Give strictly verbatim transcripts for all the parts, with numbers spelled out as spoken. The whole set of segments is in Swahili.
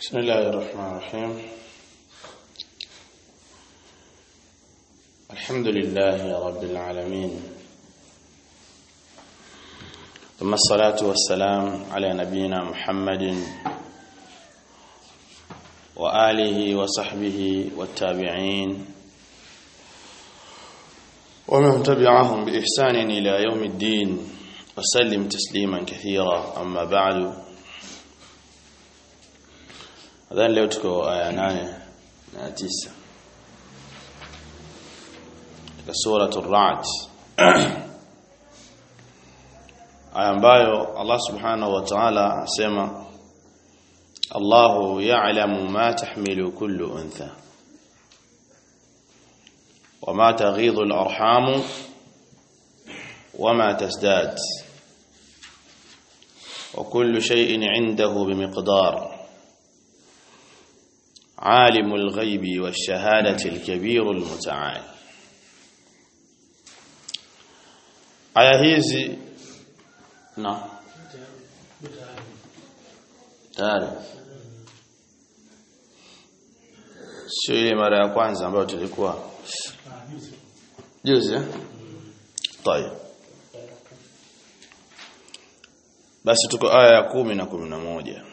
بسم الله الرحمن الرحيم. الحمد لله رب العالمين، ثم الصلاة والسلام على نبينا محمد وآله وصحبه والتابعين ومن تبعهم بإحسان إلى يوم الدين وسلم تسليما كثيرا. أما بعد، هذا leo tuko aya nane na tisa katika sura Ar-Ra'd, aya ambayo Allah subhanahu wa ta'ala asema Allahu ya'lamu ma tahmilu kullu untha wama taghidhu al-arham wama tasdad wa kullu shay'in 'indahu bimiqdar عالم الغيب والشهادة الكبير المتعال. aya hizi na tayari sio ile mara ya kwanza ambayo tulikuwa juzi eh tayeb. Basi tuko aya ya kumi na kumi na moja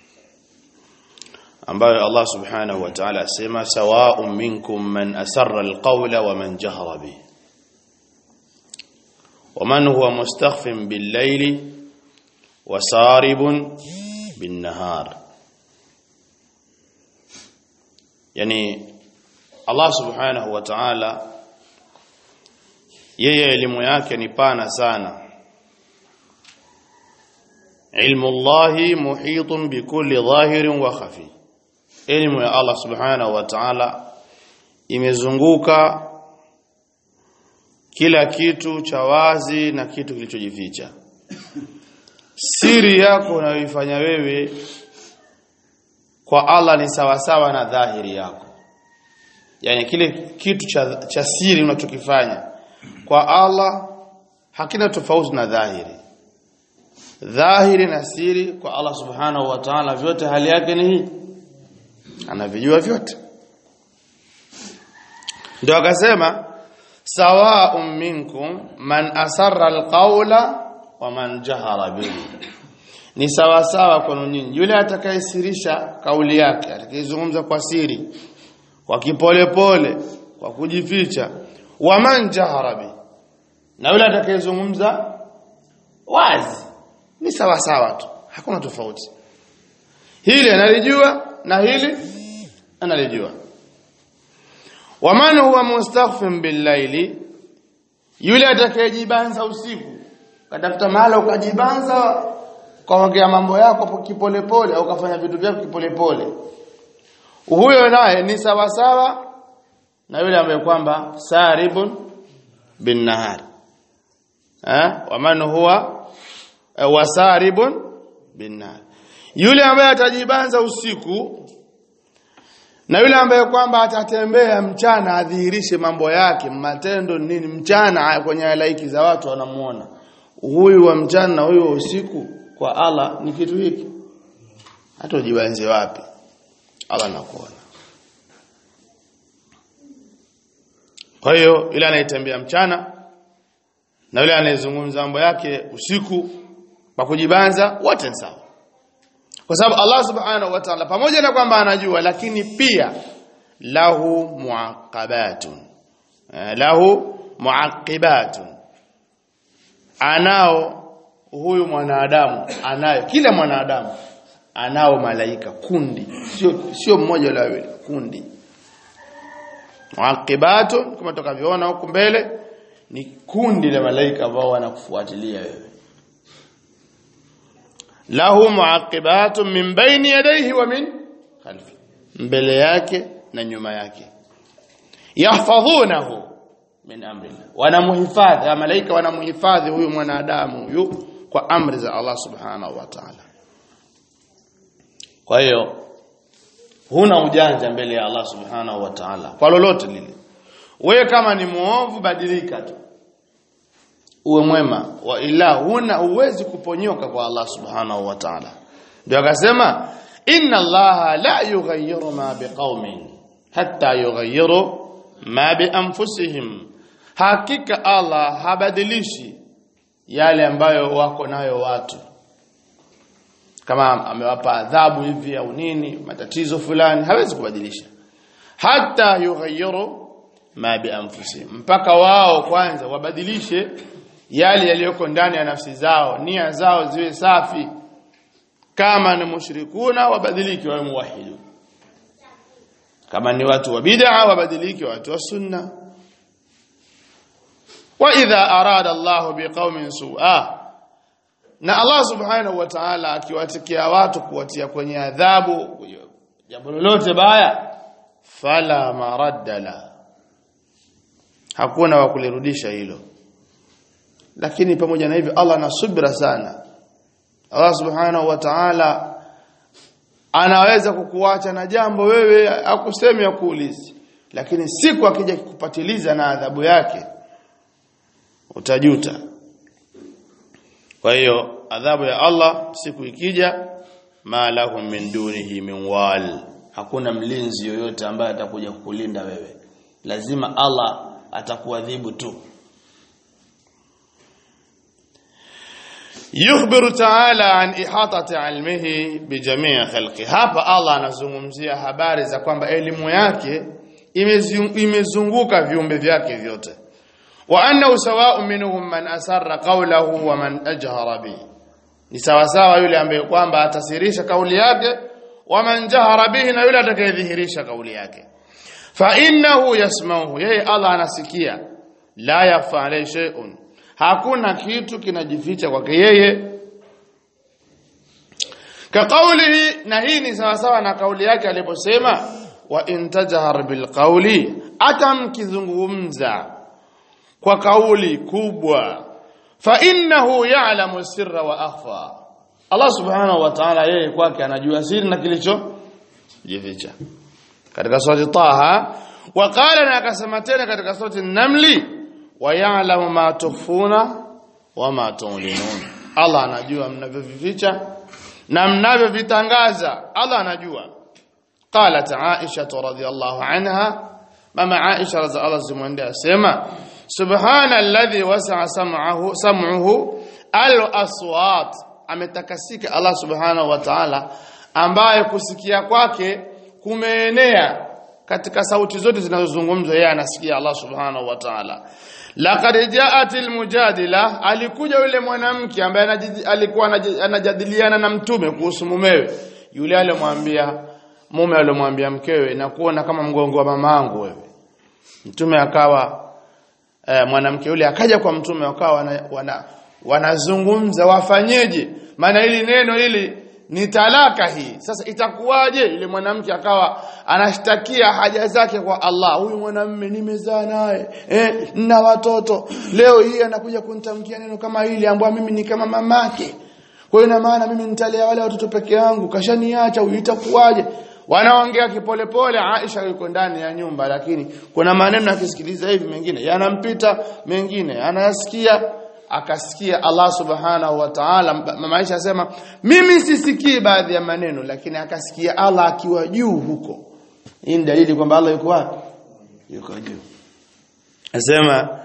ambayo Allah subhanahu wa ta'ala asema sawa'un minkum man asarra alqawla wa man jahara bi wa man huwa mustakhfin bil-layli wa saribun bin-nahar. Yani Allah subhanahu wa ta'ala yeye elimu yake ni pana sana. Ilmu Allahi muhitun bikulli dhahirin wa khafi. Elimu ya Allah subhanahu wa ta'ala imezunguka kila kitu cha wazi na kitu kilichojificha. Siri yako unayoifanya wewe kwa Allah ni sawa sawa na dhahiri yako. Yani kile kitu cha, cha siri unachokifanya kwa Allah hakina tofauti na dhahiri. Dhahiri na siri kwa Allah subhanahu wa ta'ala vyote hali yake ni hii, anavijua vyote. Ndio akasema sawa'un minkum man asarra alqawla wa man jahara bihi, ni sawa sawa kwa nyinyi yule atakayesirisha kauli yake, atakayezungumza kwa siri, kwa kipole pole, kwa kujificha, wa man jahara bihi, na yule atakayezungumza wazi, ni sawa sawa tu, hakuna tofauti. Hili analijua na hili analijua. Waman huwa mustakhfin bil-layli, yule atakayejibanza usiku, katafuta mahala ukajibanza ukaongea mambo yako kipole pole au ukafanya vitu vyako kipole pole, huyo naye ni sawa sawa na yule ambaye kwamba saribun bin nahar. Eh, waman huwa wasaribun bin nahar, yule ambaye atajibanza usiku na yule ambaye kwamba atatembea mchana adhihirishe mambo yake, matendo nini mchana kwenye halaiki za watu wanamuona. Huyu wa mchana na huyu wa usiku kwa Allah ni kitu hiki. Hata ujibanze wapi, Allah anakuona. Kwa hiyo yule anayetembea mchana na yule anayezungumza mambo yake usiku kwa kujibanza wote ni sawa. Kwa sababu Allah subhanahu wa ta'ala pamoja na kwamba anajua, lakini pia lahu muaqqabatun, lahu muaqibatun, anao huyu mwanadamu, anayo kila mwanadamu anao malaika kundi, sio sio mmoja wala wawili, kundi. Muaqibatun kama tukavyoona huko mbele ni kundi la malaika ambao wanakufuatilia wewe. Lahu muaqibatun min bayni yadayhi wa min khalfi, mbele yake na nyuma yake. Yahfazunahu min amrillah, wanamuhifadhi malaika, wanamuhifadhi huyu mwanadamu huyu kwa amri za Allah subhanahu wa ta'ala. Kwa hiyo huna ujanja mbele ya Allah subhanahu wa ta'ala kwa lolote lile. Wewe kama ni muovu badilika tu, uwe mwema, wa ila huna uwezi kuponyoka kwa Allah subhanahu wa ta'ala. Ndio akasema inna Allaha la yughayyiru ma biqaumin hatta yughayyiru ma bi anfusihim, hakika Allah habadilishi yale ambayo wako nayo watu. Kama amewapa adhabu hivi au nini, matatizo fulani, hawezi kubadilisha. Hatta yughayyiru ma bi anfusihim, mpaka wao kwanza wabadilishe yale yaliyoko ndani ya nafsi zao, nia zao ziwe safi. Kama ni mushrikuna wabadiliki wawe muwahhidun, kama ni watu wa bid'a wabadiliki watu wa sunna. Wa idha arada Allah biqaumin su'a, na Allah subhanahu wa ta'ala akiwatikia watu kuwatia kwenye adhabu jambo lolote baya, fala maradda la, hakuna wa kulirudisha hilo. Lakini pamoja na hivyo Allah ana subira sana. Allah subhanahu wa ta'ala anaweza kukuacha na jambo wewe akusemi ya kuulizi, lakini siku akija kukupatiliza na adhabu yake utajuta. Kwa hiyo adhabu ya Allah siku ikija, ma lahum min dunihi min wal, hakuna mlinzi yoyote ambaye atakuja kukulinda wewe, lazima Allah atakuadhibu tu. Yukhbiru ta'ala an ihatati ilmihi bi jami' khalqi, hapa Allah anazungumzia habari za kwamba elimu yake imezunguka viumbe vyake vyote. Wa annahu sawa'un minhum man asarra qawlahu wa man ajhara bi, ni sawa sawa yule ambaye kwamba atasirisha kauli yake, wa man jahara bihi, na yule atakayedhihirisha kauli yake. Fa innahu yasma'uhu, yeye Allah anasikia. La yafa alayhi shay'un, hakuna kitu kinajificha kwake yeye. Ka qawlihi, na hii ni sawa sawa na kauli yake aliposema wa in tajhar bil qawli, atamkizungumza kwa kauli kubwa, fa innahu ya'lamu sirra wa akhfa, Allah subhanahu wa ta'ala yeye kwake anajua siri na kilicho jificha. Katika sura Taha, wa qala, na akasema tena katika sura Namli, wa ya'lamu ma tukhfuna wa ma tu'linun, Allah anajua mnavyovificha na mnavyovitangaza, Allah anajua. Qalat Aisha radhiyallahu anha, mama Aisha radhiyallahu anha asema subhana alladhi wasa'a sam'ahu sam'uhu al-aswat, ametakasika Allah subhanahu wa ta'ala ambaye kusikia kwake kumeenea katika sauti zote zinazozungumzwa, yeye anasikia Allah subhanahu wa ta'ala. Laqad ja'atil mujadila, alikuja yule mwanamke ambaye alikuwa anajadiliana na mtume kuhusu mumewe. Yule aliyomwambia mume aliyomwambia mkewe, na kuona kama mgongo wa mamangu wewe. Mtume akawa eh, mwanamke yule akaja kwa mtume, wakawa wana, wana, wanazungumza wafanyeje, maana hili neno hili ni talaka hii, sasa itakuwaje? Yule mwanamke akawa anashtakia haja zake kwa Allah. Huyu mwanamume nimezaa naye, eh na watoto, leo hii anakuja kunitamkia neno kama hili ambapo mimi ni kama mamake, kwa hiyo ina maana mimi nitalea wale watoto peke yangu, kashaniacha, huyu itakuwaje? Wanaongea kipolepole, Aisha yuko ndani ya nyumba, lakini kuna maneno akisikiliza hivi mengine yanampita, mengine anayasikia. Akasikia Allah subhanahu wa ta'ala, mama Aisha asema mimi sisikii baadhi ya maneno, lakini akasikia Allah akiwa juu huko. Hii ni dalili kwamba Allah yuko wapi? Yuko juu. Asema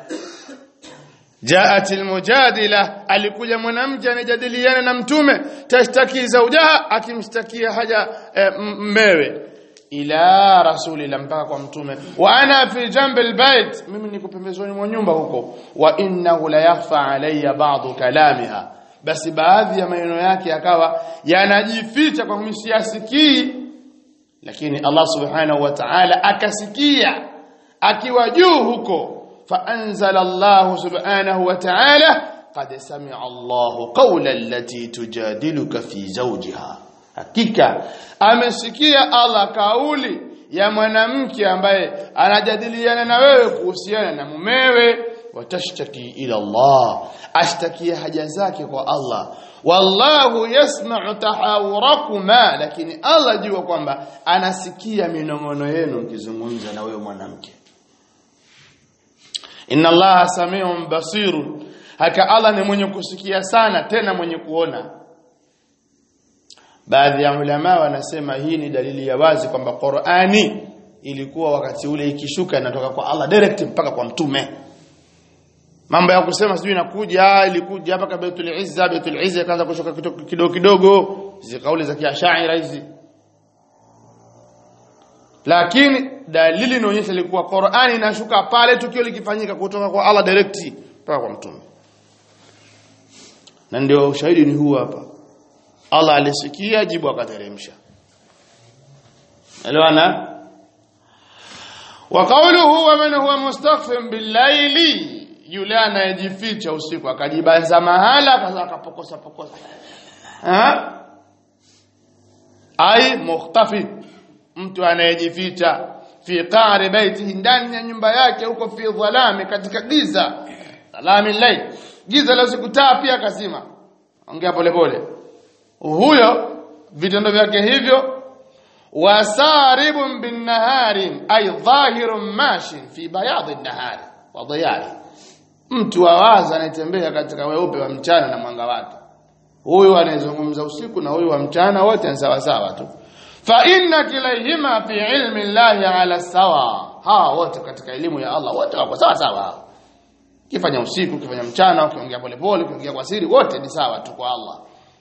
ja'atil mujadila, alikuja mwanamke anajadiliana na mtume, tashtaki zaujaha, akimshtakia haja e, mmewe, ila rasulillah, mpaka kwa mtume. Wa ana fi jambi albayt, mimi niko pembezoni mwa nyumba huko. Wa innahu la yakhfa alayya ba'd kalamiha, basi baadhi ya maneno yake yakawa yanajificha kwa mimi siyasikii, lakini Allah subhanahu wa ta'ala akasikia akiwa juu huko. Fa anzala Allah subhanahu wa ta'ala qad sami'a Allah qawla allati tujadiluka fi zawjiha, hakika amesikia Allah kauli ya mwanamke ambaye anajadiliana na wewe kuhusiana na mumewe. Watashtaki ila Allah, ashtakia haja zake kwa Allah. Wallahu yasma'u tahawurakuma, lakini Allah jua kwamba anasikia minong'ono yenu mkizungumza na wewe mwanamke. Inna Allaha samiun basirun, haka Allah ni mwenye kusikia sana tena mwenye kuona. baadhi ya ulama wanasema hii ni dalili ya wazi kwamba Qur'ani ilikuwa wakati ule ikishuka inatoka kwa Allah direct mpaka kwa mtume. Mambo ya kusema sijui inakuja ilikuja hapa kwa Baitul Izza, Baitul Izza ikaanza kushuka kidogo kidogo, hizi kauli za kiashaira hizi. Lakini dalili inaonyesha ilikuwa Qur'ani inashuka pale tukio likifanyika kutoka kwa Allah direct mpaka kwa mtume. Na ndio ushahidi ni huu hapa. Allah alisikia jibu akateremsha. Elewana? Wa qawluhu wa man huwa mustaghfir bil-layli, yule anayejificha usiku akajibanza mahala kaza akapokosa pokosa. Ha? Ai mukhtafi, mtu anayejificha fi qari baitihi, ndani ya nyumba yake huko, fi dhalami, katika giza, dhalami layl, giza la usiku, taa pia kasima. Ongea pole pole. Huyo vitendo vyake hivyo, wasaribun bin nahari ay dhahirun mashin fi bayad an-nahari wa dhiyari, mtu wawaza anatembea katika weupe wa mchana na mwanga wake. Huyo anayezungumza usiku na huyo wa mchana wote ni sawa sawa tu. Fa inna kilayhima fi ilmi Allahi ala sawa, hawa wote katika elimu ya Allah wote wako sawa sawa. Kifanya usiku, kifanya mchana, ukiongea pole pole, ukiongea kwa siri, wote ni sawa tu kwa Allah.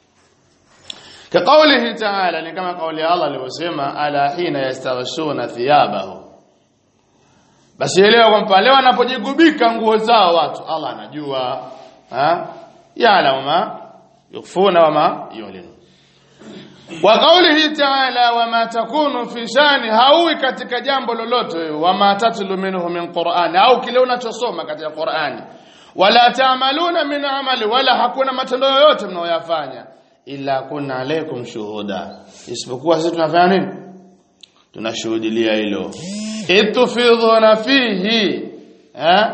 كقوله تعالى كما قول الله alivyosema ala hina yastaghshuna thiyabahu, basi leo kwamba leo wanapojigubika nguo zao watu, Allah anajua, ha ya'lamu ma yukhfuna wa ma yulinu. Wa qawlihi ta'ala wama takunu fi shani, haui katika jambo lolote, wama tatlu minhu min Qur'an, au kile unachosoma katika Qur'ani, wala ta'maluna min amali, wala hakuna matendo yoyote mnayoyafanya illa kunna alaykum shuhuda, isipokuwa sisi tunafanya nini? Tunashuhudia hilo. Itufidhuna fihi, eh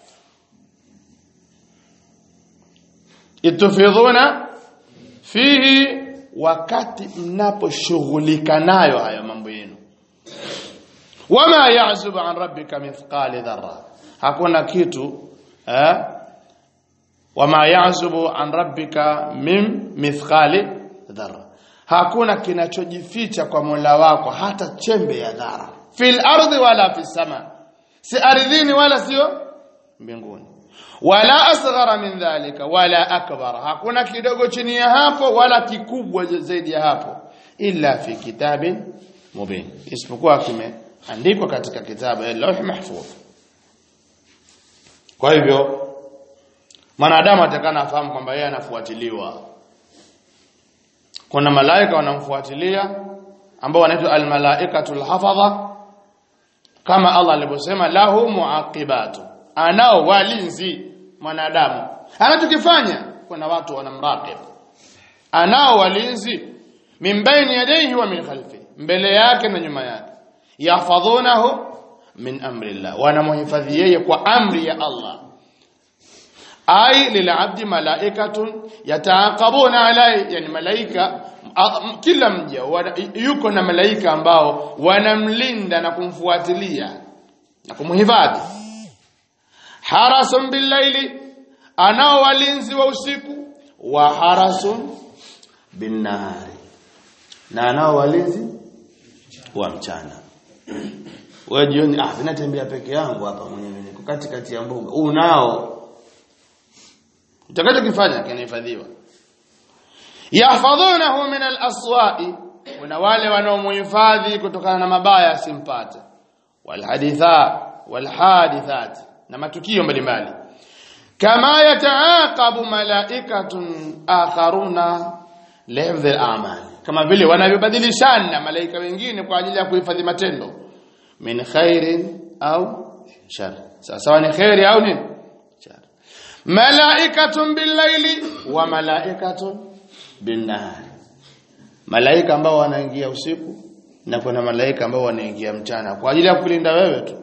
itufidhuna fihi, wakati mnaposhughulika nayo hayo mambo yenu. Wama ya'zubu an rabbika mithqali dharra, hakuna kitu eh wama ya'zubu an rabbika min mithqali dharra, hakuna kinachojificha kwa Mola wako hata chembe ya dhara, fil ardi wala fis sama, si ardhini wala sio mbinguni, wala asghara min dhalika wala akbar, hakuna kidogo chini ya hapo wala kikubwa zaidi ya hapo, illa fi kitabin mubin, isipokuwa kimeandikwa katika kitabu al-lawh mahfuz. Kwa hivyo mwanadamu atakana afahamu kwamba yeye anafuatiliwa. Kuna malaika wanamfuatilia ambao wanaitwa al-malaikatul hafadha, kama Allah alivyosema lahu muaqibatu, anao walinzi mwanadamu. Anachokifanya kuna watu wanamraqib, anao walinzi min baini yadayhi wa min khalfi, mbele yake na nyuma yake, yahfadhunahu min amri Allah, wanamhifadhi yeye kwa amri ya Allah. Ai lil'abdi malaikatun yataaqabuna alayhi, yani malaika kila mja yuko na malaika ambao wanamlinda na kumfuatilia na kumhifadhi. Harasun bil-laili, anao walinzi wa usiku, wa harasun bin-nahari, na anao walinzi wa mchana. Wewe jioni, ah ninatembea peke yangu hapa mwenyewe niko katikati ya mbuga, unao utakachokifanya kinahifadhiwa. Yahfadhunahu min al-aswa'i, kuna wale wanaomhifadhi kutokana na mabaya asimpate, wal haditha wal hadithat, na matukio mbalimbali. Kama yataaqabu malaikatun akharuna lihifdhi al-a'mal, kama vile wanavyobadilishana malaika wengine kwa ajili ya kuhifadhi matendo, min khairin au shar, sawa ni khairi au nini shar. Malaikatun bil-laili wa malaikatun bin-nahar, malaika ambao wanaingia usiku na kuna malaika ambao wanaingia mchana kwa ajili ya kulinda wewe tu.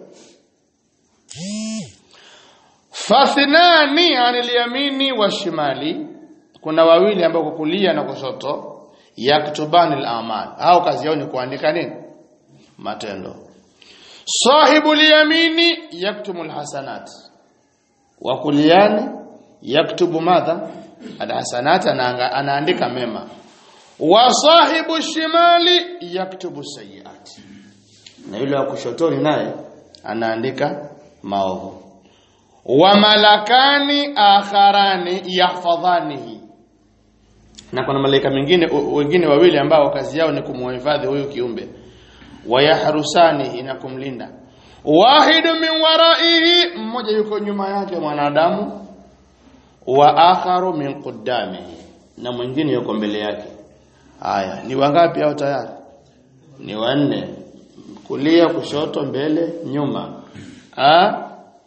Fathnani anil yamini wa shimali, kuna wawili ambao kwa kulia na kushoto, yaktubanil a'mal, au kazi yao ni kuandika nini? Matendo. Sahibul yamini yaktumul hasanat, wa kuliani yaktubu madha alhasanat, anaandika mema. wa sahibu shimali yaktubu sayiati, na yule wa kushotoni naye anaandika maovu. Wa malakani akharani yahfadhanihi, na kuna malaika wengine wengine wawili ambao kazi yao ni kumhifadhi huyu kiumbe. Wa yahrusanihi, na kumlinda. Wahidu min waraihi, mmoja yuko nyuma yake mwanadamu. Wa akharu min qaddamihi, na mwingine yuko mbele yake. Haya, ni wangapi hao tayari? Ni wanne. Kulia, kushoto, mbele, nyuma. Ah,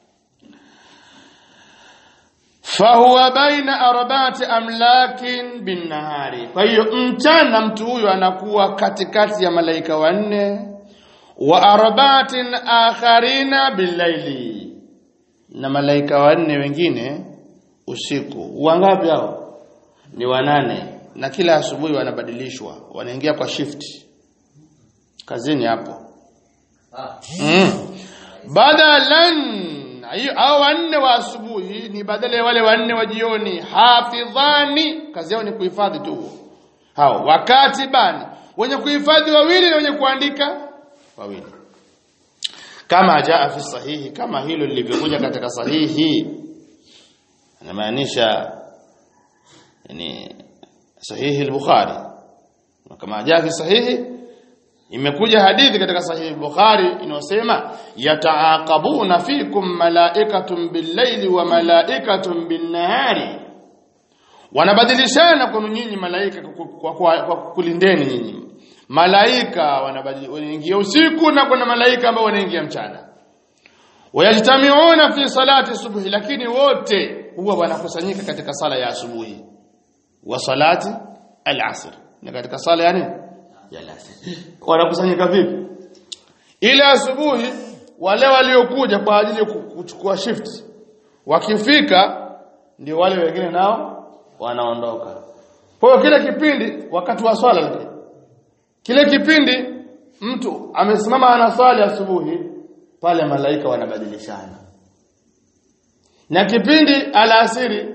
fahuwa baina arba'ati amlakin bin nahari. Kwa hiyo mchana mtu huyu anakuwa katikati ya malaika wanne. Wa arba'atin akharina billaili, na malaika wanne wengine usiku. Wangapi hao? Ni wanane, na kila asubuhi wanabadilishwa, wanaingia kwa shift kazini hapo. Mm. Badalan, hao wanne wa asubuhi ni badala ya wale wanne wa jioni. Hafidhani, kazi yao ni kuhifadhi tu. Hao wakatibani, wenye kuhifadhi wawili na wenye kuandika wawili. Kama jaa fi sahihi, kama hilo lilivyokuja katika sahihi, anamaanisha yani sahihi al-Bukhari. Kama jaa fi sahihi, imekuja hadithi katika sahihi al-Bukhari inayosema yataaqabuna fikum malaikatun bil-laili wa malaikatun bin-nahari, wanabadilishana kwa nyinyi malaika kwa, kwa, kwa kulindeni nyinyi. Malaika wanabadilika, wanaingia usiku, na kuna malaika ambao wanaingia mchana. Wayajtamiuna fi salati subuhi, lakini wote huwa wanakusanyika katika sala ya asubuhi. Wa salati al-asr, na katika sala yani ya al-asr. Wanakusanyika vipi? Ile asubuhi wale waliokuja kwa ajili ya kuchukua shift, wakifika ndio wale wengine nao wanaondoka. Kwa hiyo kile kipindi wakati wa swala, kile kipindi mtu amesimama anaswali asubuhi, pale malaika wanabadilishana. Na kipindi alasiri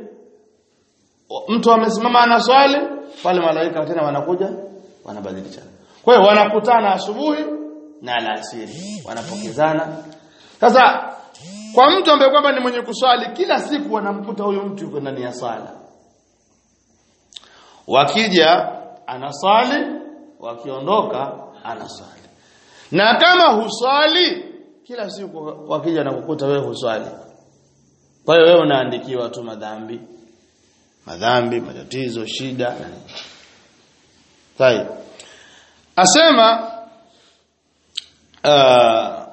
mtu amesimama anaswali, pale malaika tena wanakuja wanabadilishana. Kwa hiyo wanakutana asubuhi na alasiri, wanapokezana. Sasa kwa mtu ambaye kwamba ni mwenye kuswali kila siku, wanamkuta huyo mtu yuko ndani ya sala. Wakija anaswali, wakiondoka anaswali. Na kama huswali kila siku, wakija na kukuta wewe huswali, kwa hiyo wewe unaandikiwa tu madhambi, madhambi, matatizo, shida. Sawa. Asema uh,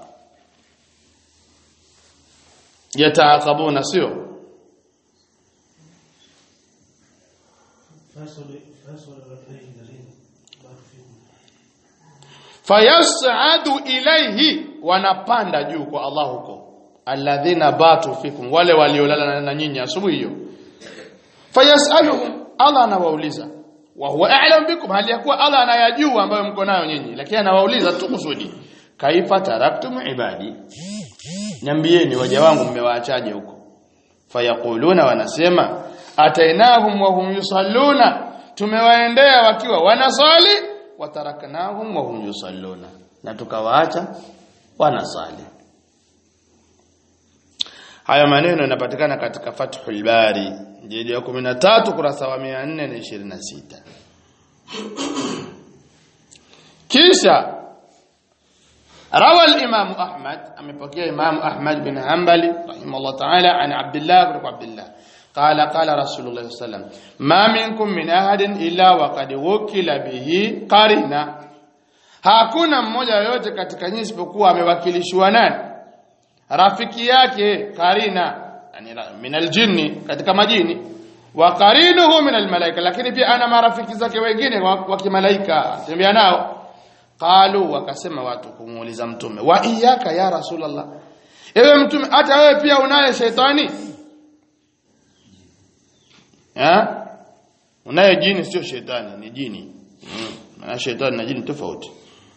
yataaqabuna, sio fayas'adu ilayhi, wanapanda juu kwa Allah huko. Alladhina batu fikum, wale waliolala na nyinyi asubuhi hiyo. Fayasaluhum, Allah anawauliza. Wa huwa a'lam bikum, hali yakuwa Allah anayajua ambayo mko nayo nyinyi, lakini anawauliza tu kusudi. Kaifa taraktum ibadi, niambieni waja wangu mmewaachaje huko. Fayaquluna, wanasema atainahum wa hum yusalluna, tumewaendea wakiwa wanasali. Wataraknahum wa hum yusalluna, na tukawaacha wanasali. Haya maneno yanapatikana katika Fathul Bari jildi ya kumi na tatu kurasa wa mia nne na ishirini na sita. Kisha rawa al-Imam Ahmad, amepokea Imam Ahmad bin Hanbali rahimahullah ta'ala an Abdullah ibn Abdullah qala qala Rasulullah sallallahu alayhi wasallam ma minkum min ahadin illa waqad wukila bihi qarina, hakuna mmoja yote katika nyinyi isipokuwa amewakilishwa nani? Rafiki yake, qarina, yani min aljinni, katika majini. Wa qarinuhu min almalaika, lakini pia ana marafiki zake wengine wa kimalaika tembea nao. Qalu, wakasema watu kumuuliza mtume, wa iyyaka ya Rasulullah, ewe mtume hata wewe pia unaye shetani? Eh? Unaye jini, sio shetani, ni jini. Mm. Na shetani na jini tofauti.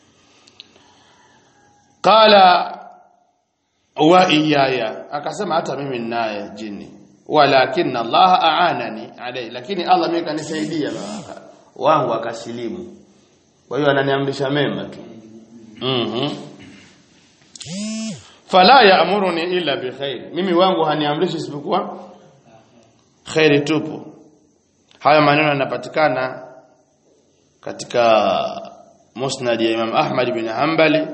Qala wa iyaya, akasema hata mimi ninaye jini, walakin Allah aanani alayhi, lakini Allah mimi kanisaidia wangu akasilimu. Kwa hiyo ananiamrisha mema tu. Mhm. Fala ya'muruni illa bi khair. Mimi wangu haniamrishi isipokuwa khairi tupu. Haya maneno yanapatikana katika Musnad ya Imam Ahmad bin Hanbali.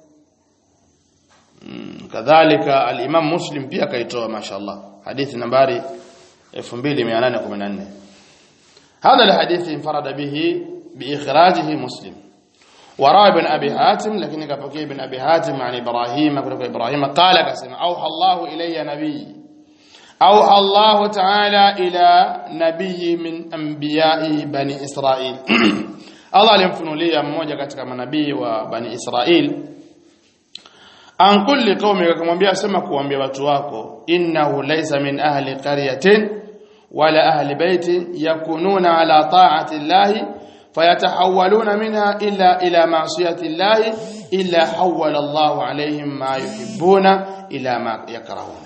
Kadhalika al-Imam Muslim pia kaitoa mashaallah. Hadithi nambari elfu mbili mia nane kumi na nne. هذا الحديث انفرد به بإخراجه مسلم. وراى ابن أبي حاتم لكن كفكي ابن أبي حاتم عن إبراهيم كفكي إبراهيم قال كسم أوحى الله إلي نبي أوحى الله تعالى إلى نبي من أنبياء بني إسرائيل. الله alimfunulia لي mmoja katika manabii wa bani Israil an kulli qaumi, akamwambia sema kuambia watu wako innahu laysa min ahli qaryatin wala ahli baitin yakununa ala ta'ati llahi fayatahawwaluna minha illa ila ma'siyati llahi illa hawwala Allahu alayhim ma yuhibbuna ila ma yakrahuna.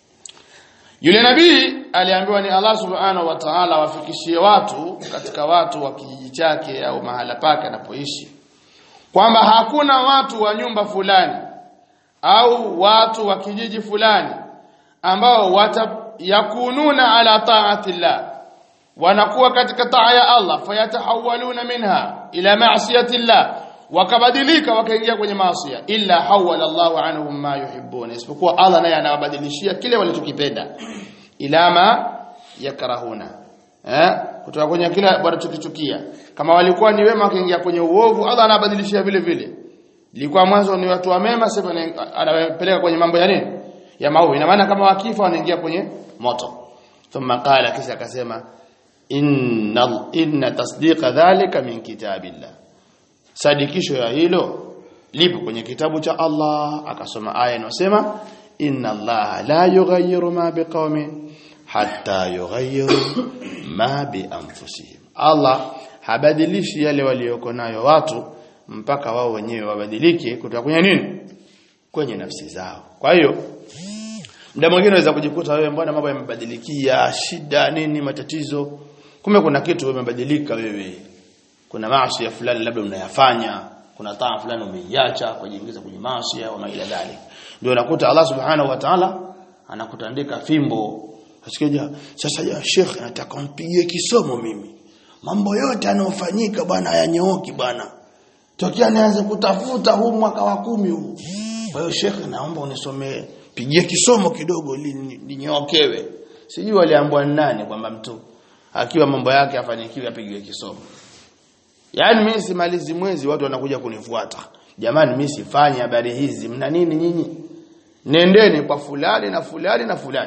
Yule nabii aliambiwa ni Allah subhanahu wa ta'ala wafikishie watu katika watu wa kijiji chake au mahala pake anapoishi kwamba hakuna watu wa nyumba fulani au watu wa kijiji fulani ambao watayakununa ala ta'ati llah, wanakuwa katika taa ya Allah, fayatahawaluna minha ila ma'siyati llah, wakabadilika wakaingia kwenye maasi, illa hawala Allahu anhum ma yuhibbuna, isipokuwa Allah naye anawabadilishia kile walichokipenda, ila ma yakrahuna, eh kutoka kwenye kile wanachokichukia. Kama walikuwa ni wema wakaingia kwenye uovu, Allah anabadilishia vile vile. Ilikuwa mwanzo ni watu wa mema, sasa anawapeleka kwenye mambo ya nini, ya maovu. Ina maana kama wakifa wanaingia kwenye moto. Thumma qala, kisha akasema inna inna tasdiqa dhalika min kitabillah, sadikisho ya hilo lipo kwenye kitabu cha Allah. Akasoma aya inasema inna Allah la yughayyiru ma biqaumin hatta yughayyiru ma bi anfusihim, Allah habadilishi yale walioko nayo watu mpaka wao wenyewe wabadilike kutoka kwenye nini, kwenye nafsi zao. Kwa hiyo muda mwingine unaweza kujikuta wewe, mbona mambo yamebadilikia, shida nini, matatizo, kumbe kuna kitu umebadilika wewe. Kuna maasi ya fulani labda unayafanya, kuna taa fulani umeiacha kujiingiza kwenye maasi au maila dhalik. Ndio unakuta Allah subhanahu wa ta'ala anakutandika fimbo. Asikeja sasa, ya Sheikh nataka umpigie kisomo mimi, mambo yote yanayofanyika bwana hayanyooki bwana, tokea nianze kutafuta huu mwaka wa kumi huu. Kwa hiyo Sheikh, naomba unisomee, pigie kisomo kidogo linyookewe. Sijui waliambiwa nani kwamba mtu akiwa mambo yake afanikiwe apigiwe kisomo. Yaani mimi simalizi mwezi watu wanakuja kunifuata, jamani mimi sifanye habari hizi, mna nini nyinyi? Nendeni kwa fulani na fulani na fulani,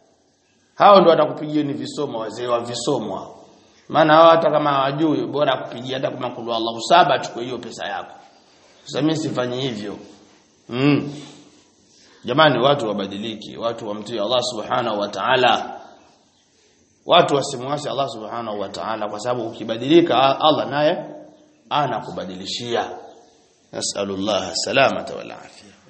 hao ndio watakupigieni visomo, wazee wa visomo hao. Maana hao hata kama hawajui, bora kupigia hata kama kulu Allahu saba chukua hiyo pesa yako. Sasa mimi sifanye hivyo. Mm. Jamani, watu wabadiliki, watu wamtii Allah subhanahu wa ta'ala. Watu wasimwasi Allah subhanahu wa ta'ala, kwa sababu ukibadilika Allah naye anakubadilishia. Nasallallahu salamata wal afia.